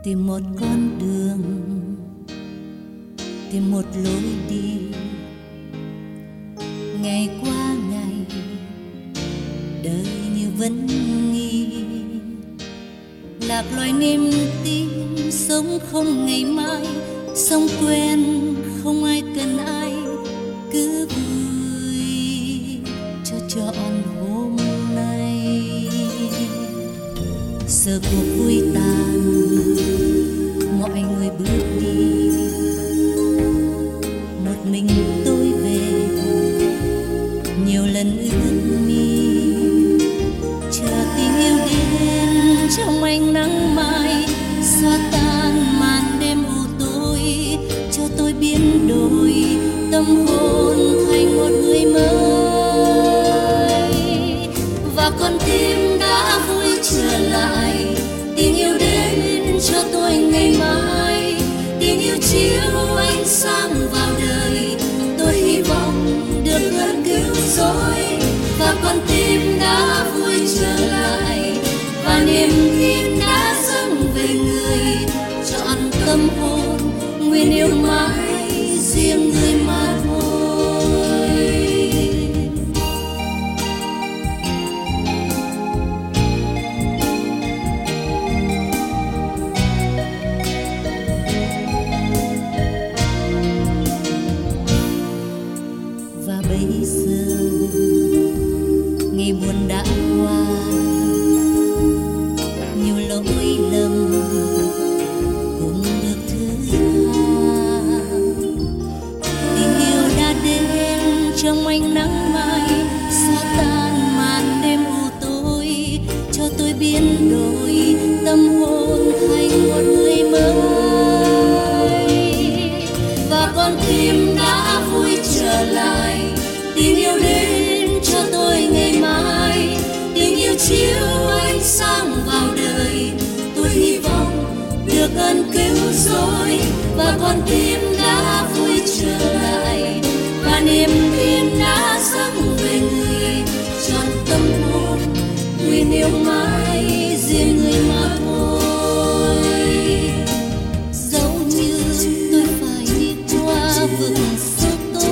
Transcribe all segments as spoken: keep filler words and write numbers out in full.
tìm một con đường, tìm một lối đi. Ngày qua ngày đời như vẫn nghi, lạc loài niềm tin sống không ngày mai, sống quen không ai cần ai, cứ vui cho trọn hôm nay. Giờ cuộc vui tàn, mọi người bước đi, một mình tôi về nhiều lần ước mi, chờ tình yêu đến trong ánh nắng mai, xóa tan màn đêm u tối, cho tôi biến đổi tâm hồn thành một người mới. Và con tim đã vui trở lại, tình yêu đến cho tôi ngày mai, tình yêu chiếu ánh sáng vào đời, tôi hy vọng được gần cứu rỗi. Và con tim đã vui trở lại, và niềm tin đã dâng về người, trọn tâm hồn nguyện yêu mãi riêng người mà thôi. Và bây giờ ngày buồn đã qua, nhiều lỗi lầm cũng được thứ tha. Tình yêu đã đến trong ánh nắng mai, xóa tan màn đêm u tối, cho tôi biến đổi tâm hồn thành một người mới. Và con tim đã vui trở lại, tình yêu đến cho tôi ngày mai, tình yêu chiếu ánh sáng vào đời, tôi hy vọng được ơn cứu rỗi. Và con tim đã vui trở lại, và niềm tin đã dâng về người, trọn tâm hồn nguyện yêu mãi riêng người mà thôi. Dẫu như tôi phải đi qua vực sâu tối,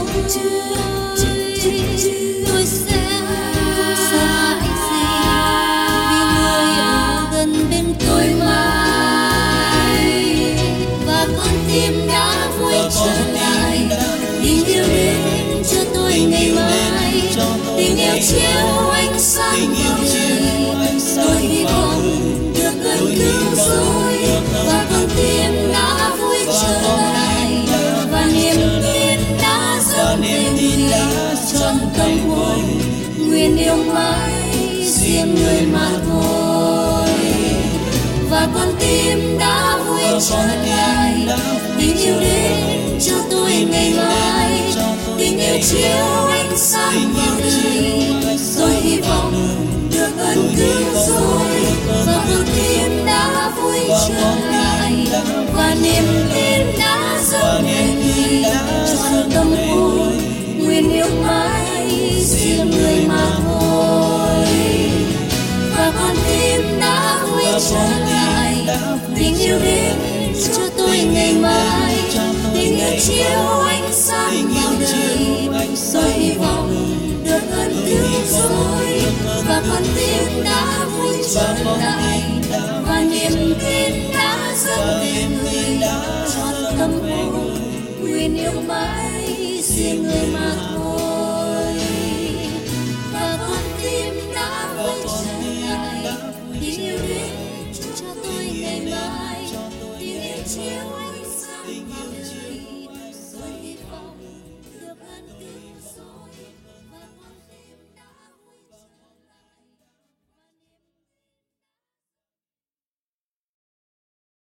tôi sẽ sợ hãi gì vì người ở gần bên tôi mãi. Và con tim đã vui trở lại, tình yêu đến cho tôi ngày mai, tình yêu chiếu ánh sáng vào đời, tôi hy vọng được gần cứu rỗi. Và con tim đã vui trở lại, và niềm tin đã dâng về người, trọn tâm hồn nguyện yêu mãi riêng người mà thôi. Và con tim đã vui trở lại, tình yêu đến cho tôi ngày mai, tình yêu chiếu ánh sáng vào đời, tôi hy vọng được ơn cứu rỗi. Và con tim đã vui trở lại, và niềm tin đã dâng về người, trọn tâm hồn nguyện yêu mãi riêng người mà thôi. Và con tim đã vui trở lại, tình yêu đến cho tôi ngày mai, tình yêu chiếu ánh sáng vào đời, tôi hy vọng được ơn cứu rỗi. Và con tim đã vui trở lại, và niềm tin đã dâng về người, trọn tâm hồn nguyện yêu mãi.